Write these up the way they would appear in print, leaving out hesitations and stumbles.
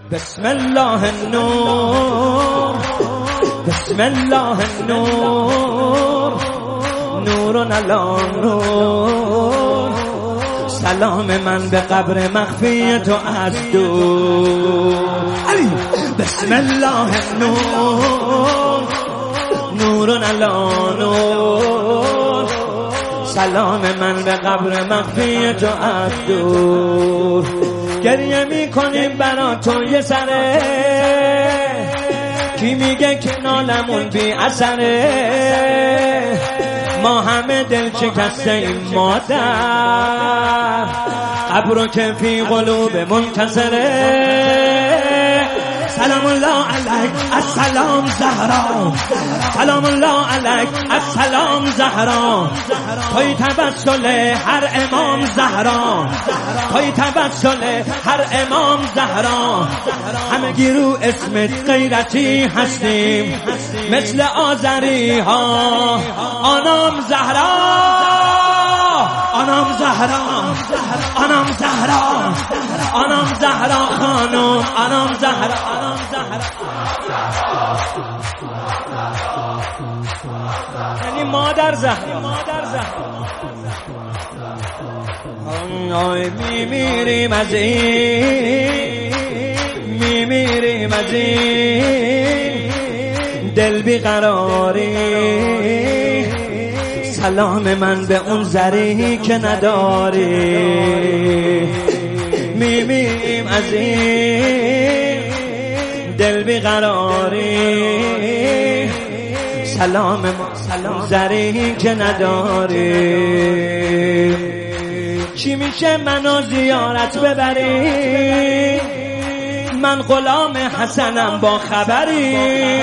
بسم الله النور بسم الله النور نور علی نور سلام من به قبر مخفی تو از دور علی بسم الله النور نور علی نور سلام من به قبر مخفی تو از دور گریه میکنیم برا تو یه سره کی میگه که نالمون بی اثره ما همه دل شکسته ایم مادر قبر که فی قلوب منکسره سلام الله علیک السلام زهرا سلام الله علیک السلام زهرا توی تبسل هر امام زهرا توی تبسل هر امام زهرا همگی رو اسمت غیرتی هستیم مثل آذری ها آنام زهرا آنام زهرا آنام زهرا آنام زهرا خانم آنام زهرا آنام زهرا یعنی مادر زهرا میمیریم از این میمیریم از این دل بیقراری سلام من به اون زری که نداری میمیریم از این دل بیقراری سلام من زری که نداری چی میشه منو زیارت ببری من غلام حسنم با خبری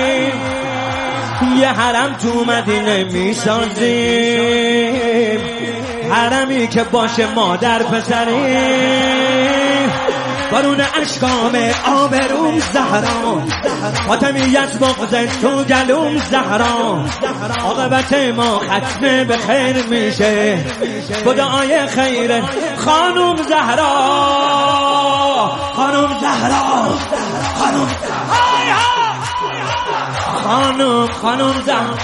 یه حرم تو مدینه میسازیم حرمی که باشه مادر پسری بارون اشکام آبروم زهرا فاطمیت بغضت تو گلوم زهرا عاقبت ما ختم به خیر میشه بدعای خیر خانم زهرا خانم زهرا خانم خانم خانم زهرا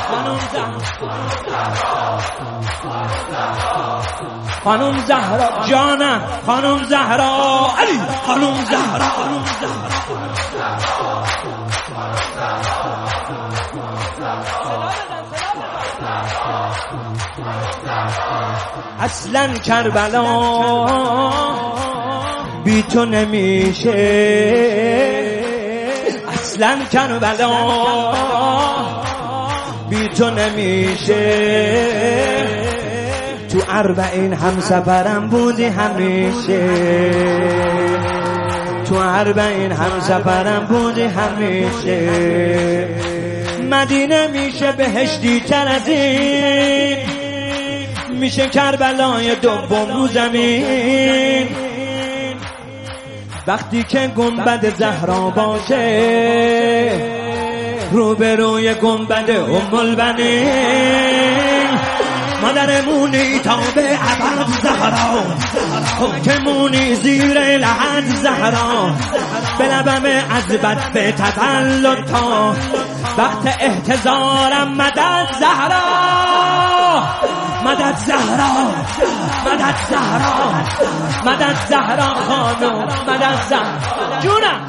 خانم زهرا جانم خانم زهرا علی خانم زهرا اصلا کربلا بی تو نمیشه اصلا کربلا بی تو نمیشه تو 40 همسفرم بودی همیشه تو 40 همسفرم بودی همیشه مدینه میشه بهشتی تر از این میشه کربلای دوم رو زمین وقتی که گنبد زهرا باشه روبروی گنبد ام البنین مادرمونی تا به ابد زهرا حکمونی زیر لحد زهرا به لبم از بد به تولد تا وقت احتضارم مدد زهرا مدد زهرا مدد زهرا مدد زهرا خانم مدد زهرا جونم